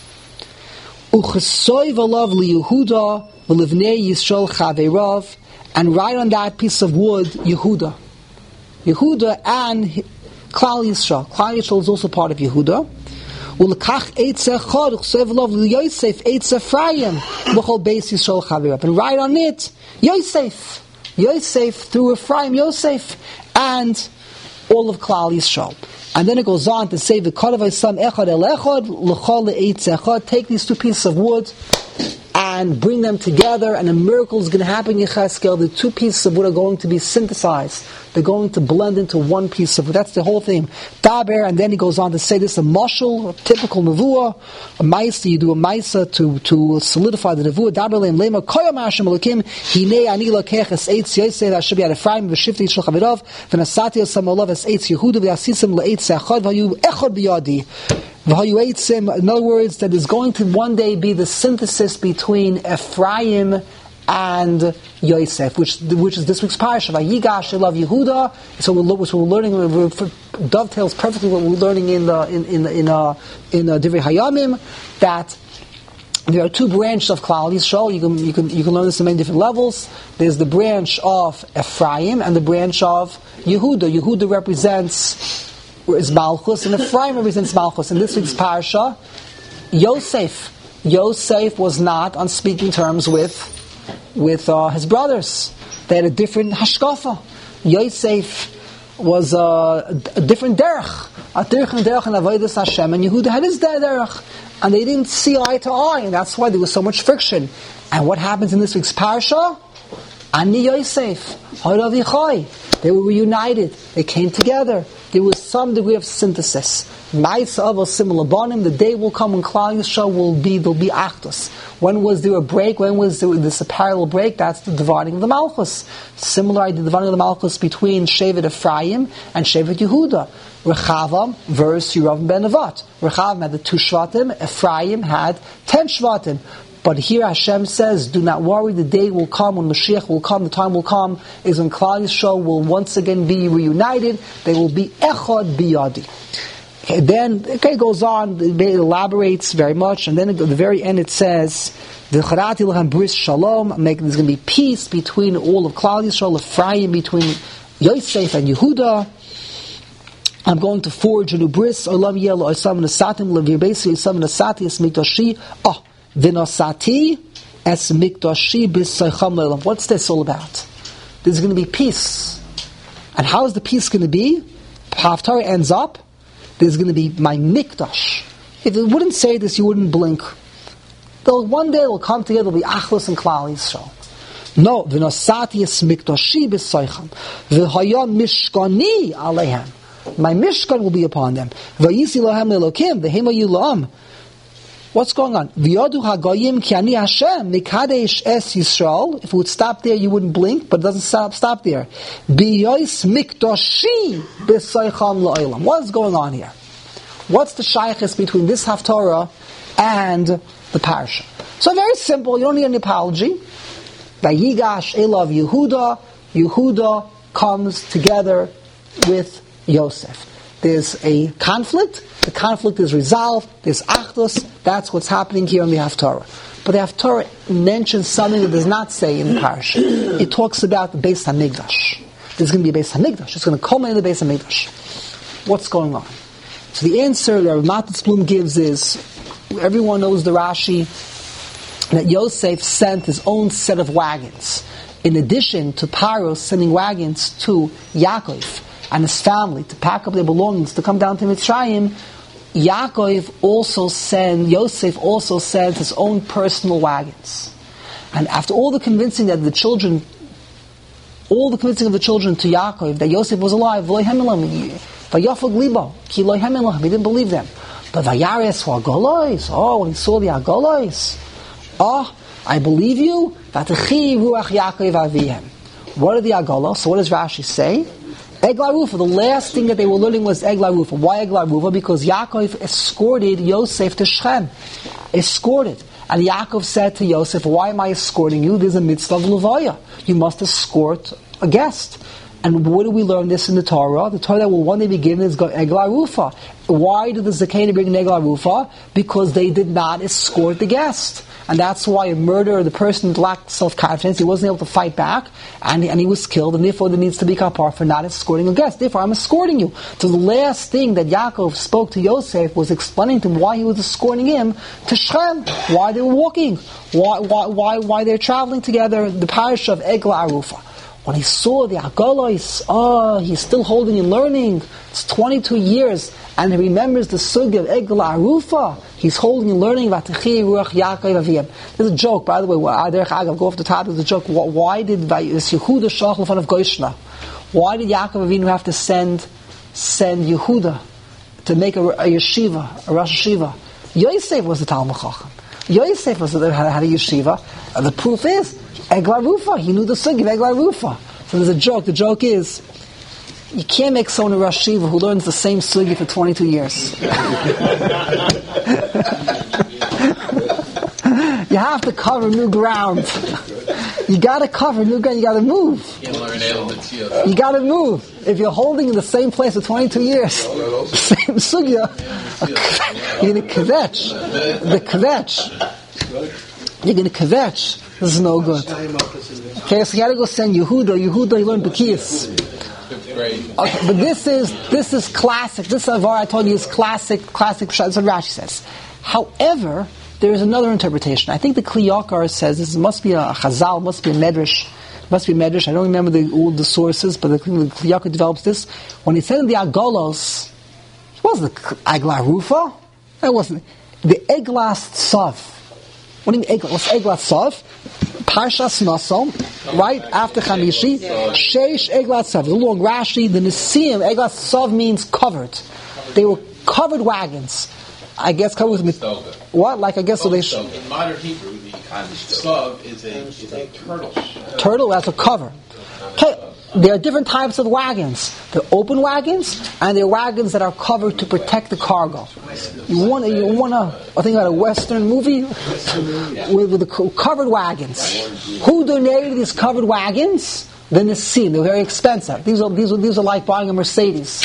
Uchesoy v'lav liYehuda v'livnei Yisrael chaveirav, and write on that piece of wood Yehuda and Klal Yisrael. Klal Yisrael is also part of Yehuda. Ulekach eitz echad uchesoy v'lav liYosef eitz Ephraim v'chol beis Yisrael chaveirav, and write on it Yosef through Ephraim, Yosef, and all of Klal Yisrael. And then it goes on to say, "V'kadavay echad el echad l'chol le'etz echad." Take these 2 pieces of wood and bring them together, and a miracle is going to happen in Yecheskel. The 2 pieces of wood are going to be synthesized. They're going to blend into 1 piece of wood. That's the whole thing. Daber, and then he goes on to say this is a mashal, a typical nevuah, a maisa. You do a maisa to solidify the nevuah. Daber leim lema koyam Hashem Elokim hinei ani lokech es eitz Yosef asher b'yad Ephraim v'shifti yishol chavirav v'nasati osam olav es eitz Yehuda v'yasisim le'etz echad v'hayu echad b'yadi. In other words, that is going to one day be the synthesis between Ephraim and Yosef, which is this week's parasha. Vayigash love Yehuda. So we're learning, dovetails perfectly what we're learning in Divrei Hayamim, that there are 2 branches of Klal Yisrael. You can learn this in many different levels. There's the branch of Ephraim and the branch of Yehuda. Yehuda represents is Malchus, and Ephraim represents Malchus. In this week's parasha, Yosef was not on speaking terms with his brothers. They had a different hashkafa. Yosef was a different derech, and avodas Hashem, and Yehuda had his derech, and they didn't see eye to eye, and that's why there was so much friction. And what happens in this week's parasha? Ani Yosef, Harav Yichai. They were reunited. They came together. There was some degree of synthesis. Ma'isa of a similar bonim. The day will come when Klal Yisrael there'll be achdus. When was there a break? When was there this a parallel break? That's the dividing of the Malchus. Similar idea, dividing of the Malchus between Shevet Ephraim and Shevet Yehuda. Rechavam versus Yeravam ben Nevat. Rechavam had the 2 shvatim. Ephraim had 10 shvatim. But here Hashem says, do not worry, the day will come when Mashiach will come, the time will come, is when Klal Yisrael will once again be reunited. They will be echad biyadi. Okay, then it goes on, it elaborates very much, and then at the very end it says, "V'charati lechem bris shalom." There's going to be peace between all of Klal Yisrael, Ephraim, between Yosef and Yehuda. I'm going to forge a new bris. Olam yelo osam nesatim levirbesi osam nesati es mikdashi. Oh, v'nosati es mikdashi b'soicham le'olam. What's this all about? There's going to be peace, and how is the peace going to be? Haftarah ends up. There's going to be my mikdash. If it wouldn't say this, you wouldn't blink. One day they'll come together. There'll be Achlus and Klal Yisrael. No, v'nosati es mikdashi b'soicham v'hayam mishkani aleihem. My mishkan will be upon them. Vayisi lahem lelokim v'hema yulam. What's going on? V'yadu hagayim ki ani Hashem mikadesh es Yisrael. If it would stop there, you wouldn't blink, but it doesn't stop there. B'yois mikdashi b'soicham la'olam. What's going on here? What's the shaykhis between this haftarah and the parsha? So very simple. You don't need any apology. Vayigash elav Yehuda. Yehuda comes together with Yosef. There's a conflict. The conflict is resolved. There's achdus. That's what's happening here in the Haftarah. But the Haftarah mentions something that does not say in the parasha. It talks about the Beis Hamikdash. There's going to be a Beis Hamikdash. It's going to culminate in the Beis Hamikdash. What's going on? So the answer that Rav Matis Blum gives is, everyone knows the Rashi, that Yosef sent his own set of wagons. In addition to Paro sending wagons to Yaakov and his family to pack up their belongings to come down to Mitzrayim, Yosef also sends his own personal wagons. And after all the convincing of the children to Yaakov that Yosef was alive, he didn't believe them. But when he saw the Agolos, I believe you. What are the Agolos? So what does Rashi say? Egla Rufa. The last thing that they were learning was Egla Rufa. Why Egla Rufa? Because Yaakov escorted Yosef to Shechem. Escorted. And Yaakov said to Yosef, why am I escorting you? There's a mitzvah of Levaya. You must escort a guest. And where do we learn this in the Torah? The Torah that will one day be given is Egla Rufa. Why did the Zakeni bring Egla Rufa? Because they did not escort the guest. And that's why a murderer, the person lacked self-confidence, he wasn't able to fight back, and he was killed, and therefore there needs to be kapar for not escorting a guest. Therefore, I'm escorting you. So the last thing that Yaakov spoke to Yosef was explaining to him why he was escorting him to Shechem, why they were walking, why they're traveling together, the parish of Egla Arufa. When he saw the Agolos, he's still holding and learning. It's 22 years, and he remembers the sugya of Egla Arufa. He's holding and learning about Techi Ruach Yaakov Aviyam. There's a joke, by the way. Go off the top. There's a joke. Why did Yehuda shalach in front of Goishna? Why did Yaakov Avinu have to send Yehuda to make a yeshiva, a Rosh Yeshiva? Yosef was the Talmud Chacham. Yosef had a yeshiva. The proof is Egla Rufa. He knew the sugya of Egla Rufa. So there's a joke. The joke is, you can't make someone a Rosh Yeshiva who learns the same sugya for 22 years. You have to cover new ground. You got to cover new ground. You got to move. You got to move. If you're holding in the same place for 22 years, same sugya, you're going to kvetch. The kvetch. You're going to kvetch. This is no good. Okay, so you got to go send Yehuda. Yehuda, he learned Bekiyas. Okay, but this is classic. This Avar I told you is classic. That's what Rashi says. However, there is another interpretation. I think the Kli Yakar says this must be a Chazal, must be a Medrash. I don't remember all the sources, but the Kli Yakar develops this. When he said in the Agolos, it wasn't the Egla Rufa. That wasn't the Eglas Tzav. What do you mean Eglas? What's Eglas Tzav? Parshas Naso, right after Chamishi, Sheish Eglat Sav. The long Rashi, the Nisim, Eglat Sav means covered. They were covered wagons. I guess covered with what? Like I guess so they. In modern Hebrew, the Sav is a turtle. Turtle, that's a cover. Okay, there are different types of wagons. There are open wagons, and there are wagons that are covered to protect the cargo. You want to think about a Western movie with the covered wagons. Who donated these covered wagons? The Nisim. They're very expensive. These are like buying a Mercedes.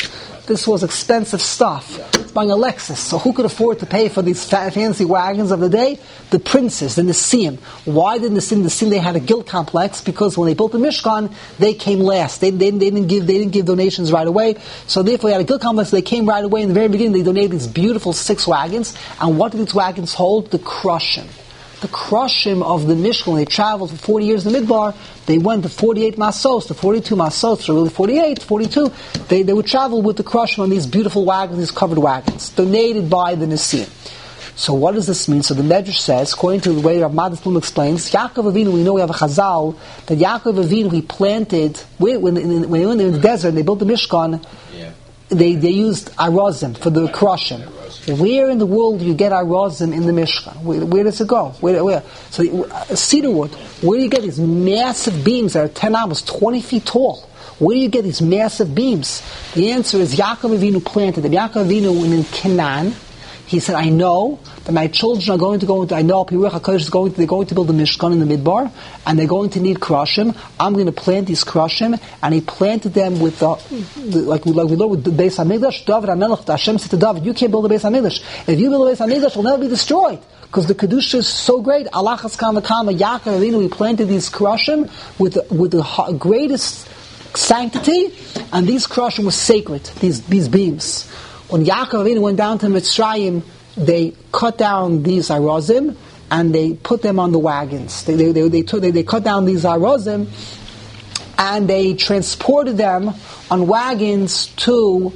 This was expensive stuff. It's buying a Lexus. So who could afford to pay for these fancy wagons of the day? The princes, the Nisim. Why did the Nisim? They had a guilt complex because when they built the Mishkan, they came last. They didn't give donations right away. So therefore, they had a guilt complex. They came right away in the very beginning. They donated these beautiful 6 wagons. And what did these wagons hold? The Krushim. The Krushim of the Mishkan. When they traveled for 40 years in the Midbar, they went to 48 masos, to 42 masos, to really 48, 42. They would travel with the Krushim on these beautiful wagons, these covered wagons, donated by the Nisim. So what does this mean? So the Medrash says, according to the way Rav Madas Blum explains, Yaakov Avinu, we know we have a Chazal, that Yaakov Avinu, he planted, when they went in the desert and they built the Mishkan, they used arozim for the Krushim. Where in the world do you get arozim in the Mishkan? Where does it go? Where? So cedar wood. Where do you get these massive beams that are 10 amos, 20 feet tall? Where do you get these massive beams? The answer is Yaakov Avinu planted them. Yaakov Avinu in Canaan, he said, I know that my children are going to go into, I know Piruach HaKodesh is going to, they're going to build a Mishkan in the Midbar, and they're going to need Krushim. I'm going to plant these Krushim, and he planted them with like we know with the Beis HaMikdash. David HaMelech, Hashem said to David, you can't build a Beis HaMikdash. If you build a Beis HaMikdash, it will never be destroyed. Because the Kedusha is so great. Allah Chaskam V'Kama, Yaakov Avinu, he planted these Krushim with the greatest sanctity, and these Krushim were sacred, these beams. When Yaakov Avinu went down to Mitzrayim, they cut down these arozim and they put them on the wagons. They cut down these arozim and they transported them on wagons to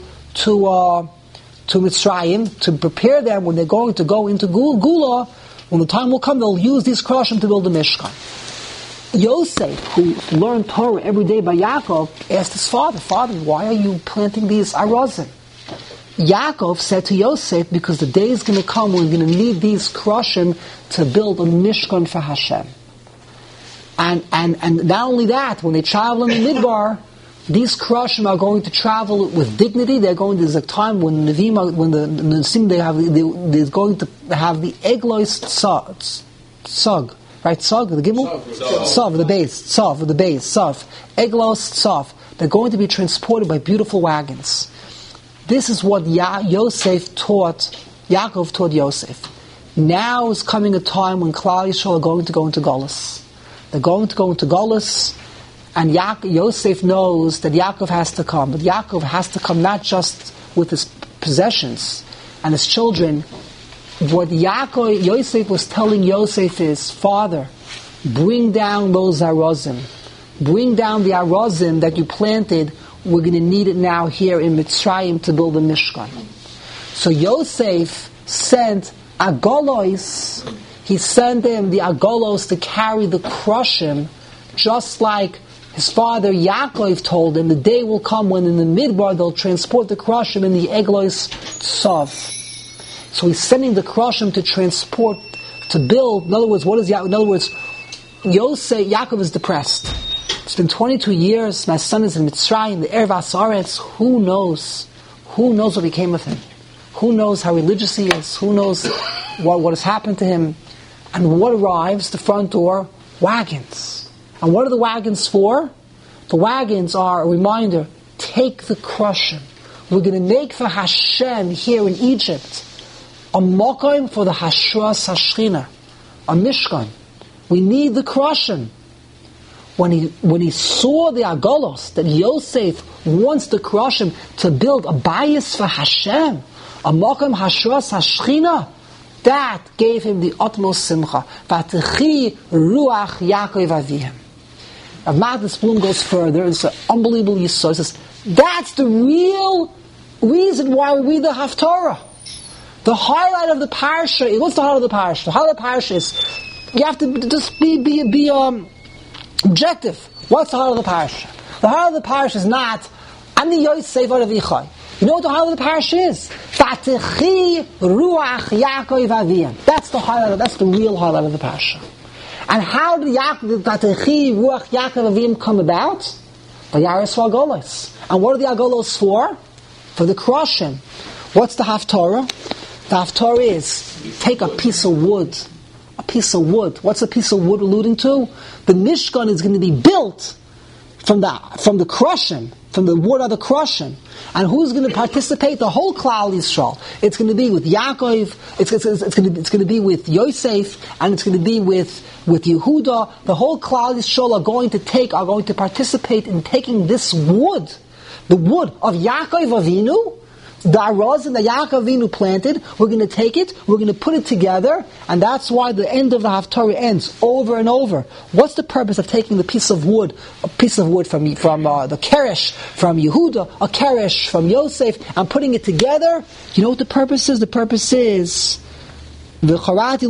Mitzrayim to prepare them when they're going to go into Gula. When the time will come, they'll use these Krushim to build the Mishkan. Yosef, who learned Torah every day by Yaakov, asked his father, Father, why are you planting these arozim? Yaakov said to Yosef, because the day is going to come when we're going to need these Krushim to build a Mishkan for Hashem. And not only that, when they travel in the Midbar, these Krushim are going to travel with dignity. There's a time when the Nisim, they're going to have the Eglois Sug. Right, Sug, the Gimel? Sav, the base. Eglos, Sav. They're going to be transported by beautiful wagons. This is what Yaakov taught Yosef. Now is coming a time when Klal Yisrael are going to go into Golus. They're going to go into Golus, and Yosef knows that Yaakov has to come. But Yaakov has to come not just with his possessions and his children. What Yosef was telling Yosef is, Father, bring down those arozim. Bring down the arozim that you planted. We're going to need it now here in Mitzrayim to build a Mishkan. So Yosef sent agolos. He sent them the agolos to carry the Krushim, just like his father Yaakov told him. The day will come when in the Midbar they'll transport the Krushim in the Eglois Tzav. So he's sending the Krushim to transport, to build. In other words, Yaakov is depressed. It's been 22 years. My son is in Mitzrayim, the Erev Asaretz. Who knows what became of him? Who knows how religious he is? Who knows what has happened to him? And what arrives? The front door? Wagons. And what are the wagons for? The wagons are a reminder, take the Krushim. We're going to make for Hashem here in Egypt a mokim for the Hashras Hashchina, a Mishkan. We need the Krushim. When he saw the agolos, that Yosef wants the Krushim to build a bayis for Hashem, a mokim Hashras Hashchina, that gave him the utmost simcha. V'atechi ruach Yaakov avihim. Rav Madas Blum goes further. It's an unbelievable yisod. He says, that's the real reason why we read the Haftarah. The highlight of the parsha, what's the highlight of the parsha? The highlight of the parsha is, you have to just be objective. What's the highlight of the parsha? The highlight of the parsha is not, Ani Yosef Avichai. You know what the highlight of the parsha is? V'atechi ruach Yaakov avihim. That's the highlight, that's the real highlight of the parsha. And how did V'atechi ruach Yaakov avihim come about? By Yaris Agolos. And what are the Agolos for? For the Krushim. What's the Haftarah? The Haftarah is, take a piece of wood. A piece of wood. What's a piece of wood alluding to? The Mishkan is going to be built from the Krushim. from the wood of the crushing. And who's going to participate? The whole Klal Yisrael. It's going to be with Yaakov, it's going to be with Yosef, and it's going to be with Yehuda. The whole Klal Yisrael are going to participate in taking this wood, the wood of Yaakov Avinu, the arazim that Yaakov Avinu planted. We're going to take it, we're going to put it together, and that's why the end of the Haftarah ends over and over. What's the purpose of taking a piece of wood from the Keresh from Yehuda, a Keresh from Yosef, and putting it together? You know what the purpose is? The purpose is mikdashi,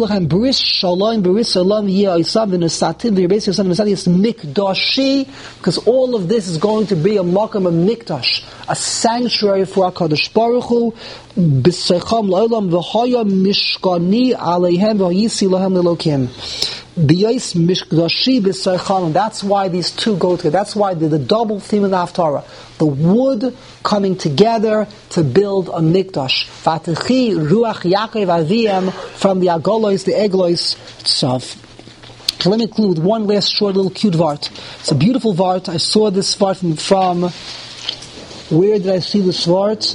because all of this is going to be a makam of mikdash, a sanctuary for HaKadosh Baruch Hu. B'seicham la'olam v'haya mishkani aleihem v'yisi lahem l'lokim. B'yis mikdashi b'seicham. That's why these two go together. That's why the double theme of the Haftarah. The wood coming together to build a mikdash. V'atechi ruach Yaakov aviyam, from the agolos, the eglos itself. So let me conclude with one last short little cute vart. It's a beautiful vart. I saw this vart from where did I see this vart?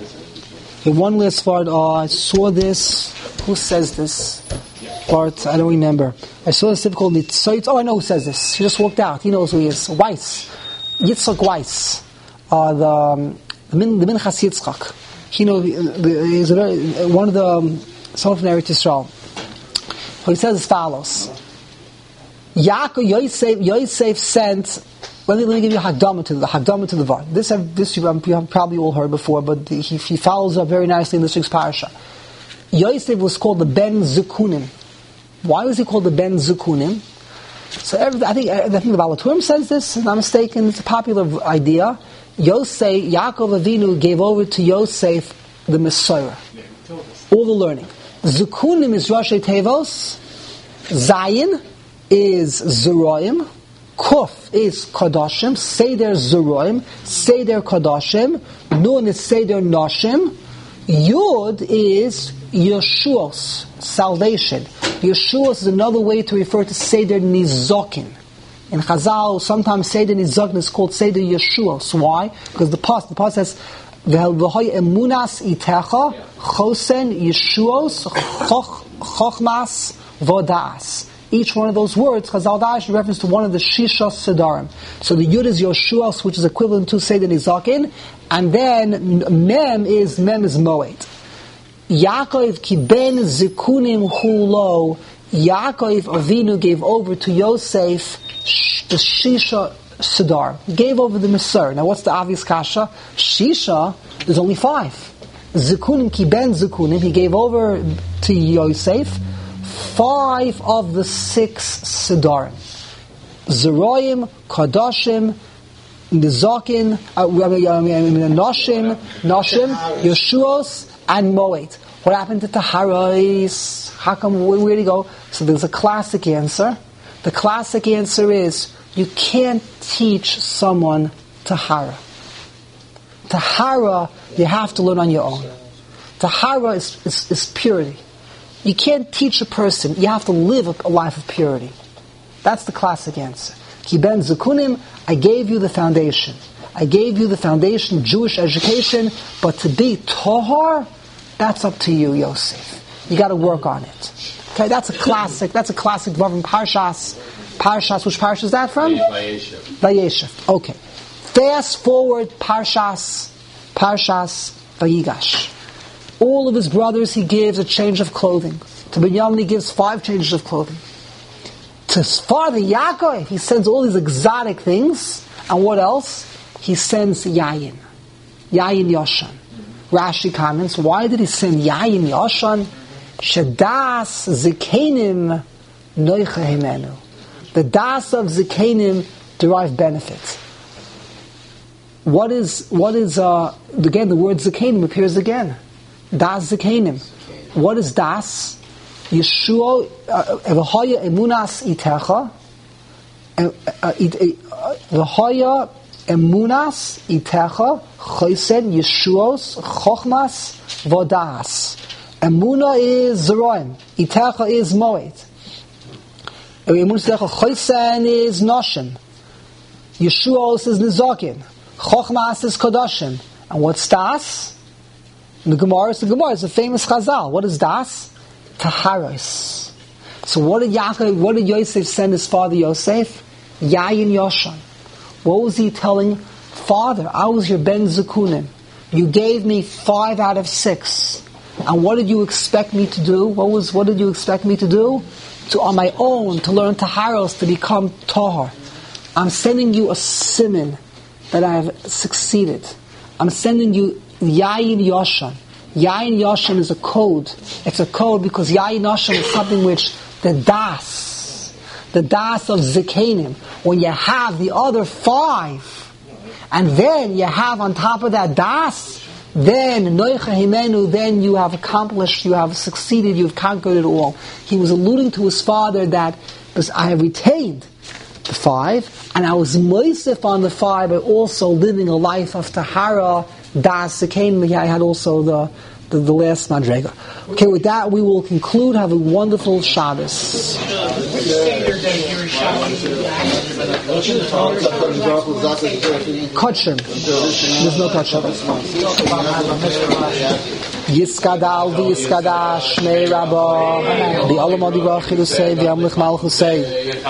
Okay, one last vart. I saw this. Who says this? Vart, I don't remember. I saw this called Nitzayt. Oh, I know who says this. He just walked out. He knows who he is. Weiss. Yitzchak Weiss. The Minchas Yitzchak. He knows, he's one of the someone from Eretz Yisrael. So he says as follows: Yaakov Yosef sent. Let me give you a Hagdama to the Vart. This you have probably all heard before, but he follows up very nicely in this week's parasha. Yosef was called the Ben Zukunim. Why was he called the Ben Zukunim? So I think the Baal HaTurim says this, if I'm not mistaken. It's a popular idea. Yaakov Avinu gave over to Yosef the Messiah, all the learning. Zukunim is Rashi Tevos, Zayin is Zeroim, Kuf is Kodashim, Seder Zeroim, Seder Kodashim, Nun is Seder Noshim, Yud is Yeshuos, salvation. Yeshuos is another way to refer to Seder Nizokin. In Chazal, sometimes Seder Nizokin is called Seder Yeshuos. Why? Because the Pas says, V'hoi emunas itecha, chosen Yeshuos, chochmas vodas. Each one of those words, Chazal Dash, in reference to one of the Shisha Sedarim. So the Yud is Yeshuos, which is equivalent to Seder Nizokin, and then Mem is Moed. Yaakov ki ben zikunim hulo. Yaakov Avinu gave over to Yosef the Shisha Sidar. Gave over the Mesar. Now what's the obvious kasha? Shisha, there's only 5. Zikunim ki ben zikunim. He gave over to Yosef 5 of the 6 Sidarim. Zeroim, Kadashim, Nizakin, Noshim, Yeshuos, and Moed. What happened to Taharais? How come, where did he go? So there's a classic answer. The classic answer is, you can't teach someone Tahara. Tahara, you have to learn on your own. Tahara is purity. You can't teach a person, you have to live a life of purity. That's the classic answer. Ki ben Zukunim, I gave you the foundation. I gave you the foundation, Jewish education, but to be Tahar, that's up to you, Yosef. You got to work on it. Okay, that's a classic from Parshas. Parshas, which Parshas is that from? Vayeshev. Okay. Fast forward Parshas Vayigash. All of his brothers he gives a change of clothing. To Binyamin he gives 5 changes of clothing. To father Yaakov he sends all these exotic things. And what else? He sends Yayin Yoshan. Rashi comments, why did he send Yayin Yoshan? Shedas Zikenim Noicha Himenu. The das of Zikenim derive benefits. What is again, the word Zikenim appears again. Das Zikenim. What is das? Yeshua, V'hoya emunas itecha, V'hoya emunas itecha, Chosen Yeshuos, Chochmas, Vodas. Emuna is Zeroim. Itecha is Moed. Emunas itecha, Chosen is Noshim. Yeshuos is Nizakin. Chochmas is Kodashim. And what's Das? The Gemara is a famous Chazal. What is Das? Taharos. So what did Yosef send his father Yosef? Yayin Yoshan. What was he telling? Father, I was your Ben Zukunim. You gave me 5 out of 6. And what did you expect me to do? What did you expect me to do? To, on my own, to learn Taharos, to become Tahar. I'm sending you a siman that I have succeeded. I'm sending you Yayin Yoshan. Yayin Yoshan is a code. It's a code because Yayin Yoshan is something which the das of Zikanim, when you have the other 5, and then you have on top of that das, then Noicha Himenu, then you have accomplished, you have succeeded, you have conquered it all. He was alluding to his father that, because I have retained the 5, and I was moisef on the 5 by also living a life of Tahara, Das Zikanim. I had also the last Madrega. Okay, with that we will conclude. Have a wonderful Shabbos. Kotshim. There's no Kotshim. Yiskadal v'yiskada Shnei Rabba Bi'olam Adivah Chirusei V'yamlich Malchusei